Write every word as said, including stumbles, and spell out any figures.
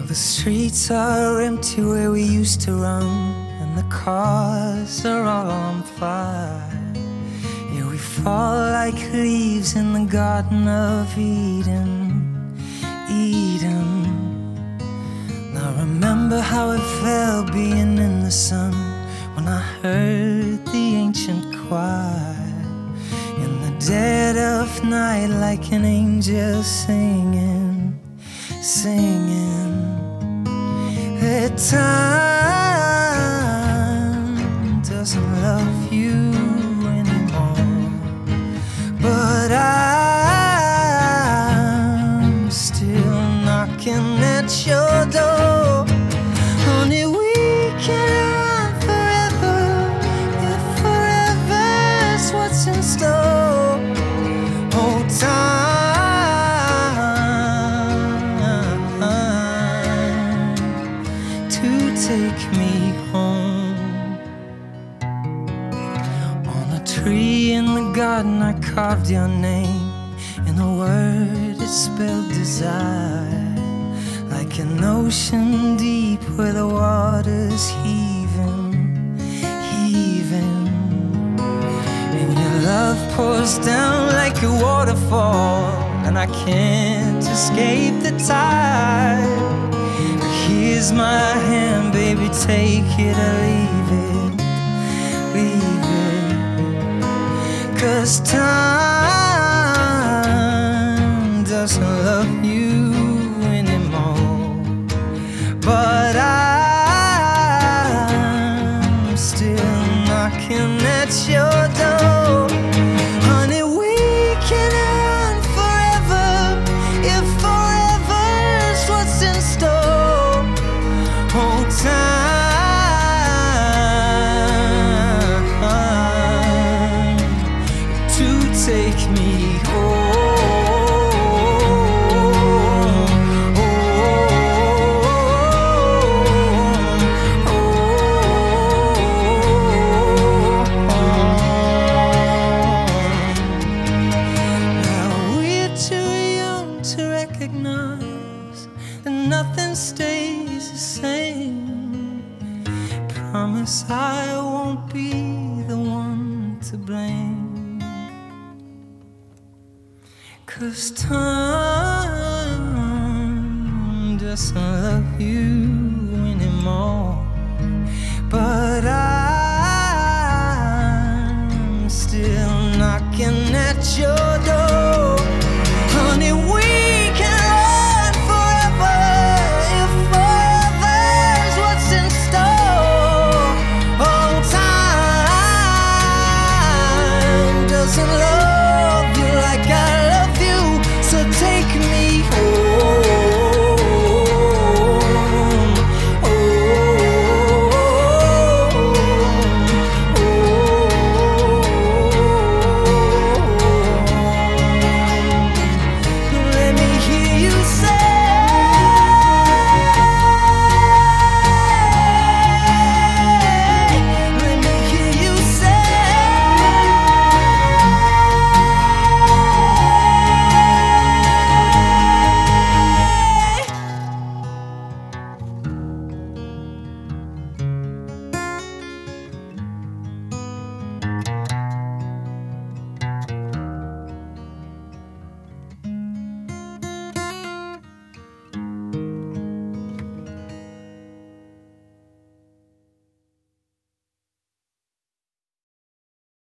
The streets are empty where we used to run, and the cars are all on fire. Yeah, we fall like leaves in the Garden of Eden, Eden. Now remember how it felt being in the sun when I heard the ancient choir in the dead of night, like an angel singing, singing. That time doesn't love you anymore, but I'm still knocking at your door. Honey, we can run forever, if forever's what's in store. Hold time take me home. On a tree in the garden I carved your name. In a word it spelled desire, like an ocean deep where the water's heaving, heaving. And your love pours down like a waterfall, and I can't escape the tide. Here's my hand, baby, take it or leave it, leave it. 'Cause time doesn't love you anymore, but I'm still knocking at your door. Honey, we can run forever, if forever's what's in store. Hold time to take me home, home, home. Now we're too young to recognize that nothing stays the same. Promise I won't be the one to blame, 'cause time doesn't love you anymore, but I'm still knocking at your door. Honey, we can run forever, if forever's what's in store. Oh, time doesn't love